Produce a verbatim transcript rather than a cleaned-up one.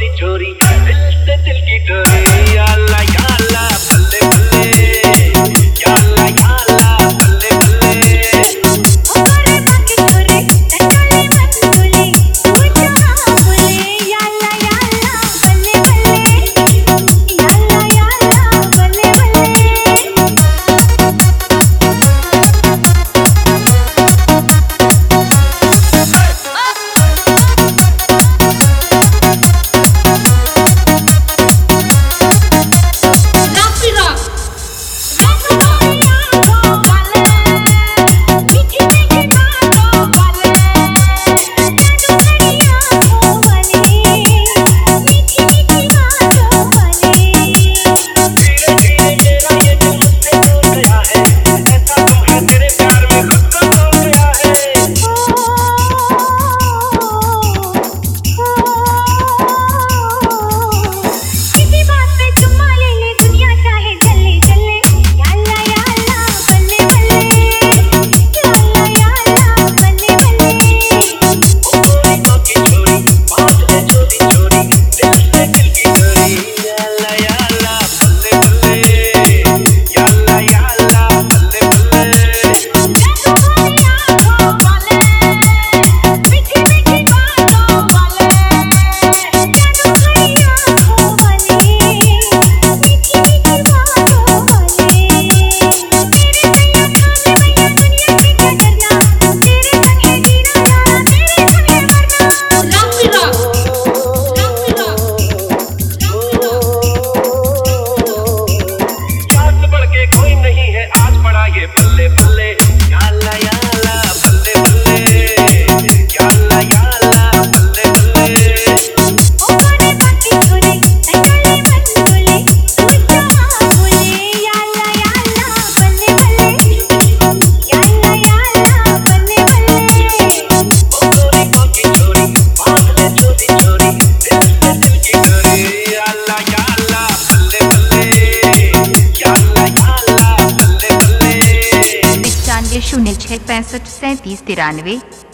चोरी दिल से दिल की डोरी। या अल्लाह या अल्लाह बल्ले बल्ले, या अल्लाह या अल्लाह बल्ले बल्ले। ओ गोरे बाकी छोरे टटोले मन बोले, तू जहाँ बोले या अल्लाह या अल्लाह बल्ले बल्ले, या अल्लाह या अल्लाह बल्ले बल्ले। बल्ले बल्ले या अल्लाह या अल्लाह बल्ले बल्ले, या अल्लाह या अल्लाह बल्ले बल्ले। ओ गोरे बाकी छोरे टटोले मन बोले, तू जहाँ बोले या अल्लाह या अल्लाह बल्ले बल्ले, या अल्लाह या अल्लाह बल्ले बल्ले। ओ गोरी बाकी छोरी बात ले चोरी चोरी दिल से दिल की डोरी। या अल्लाह या अल्लाह बल्ले बल्ले, या अल्लाह या अल्लाह बल्ले बल्ले। पचानवे शून्य छः पैंसठ सैंतीस तिरानवे।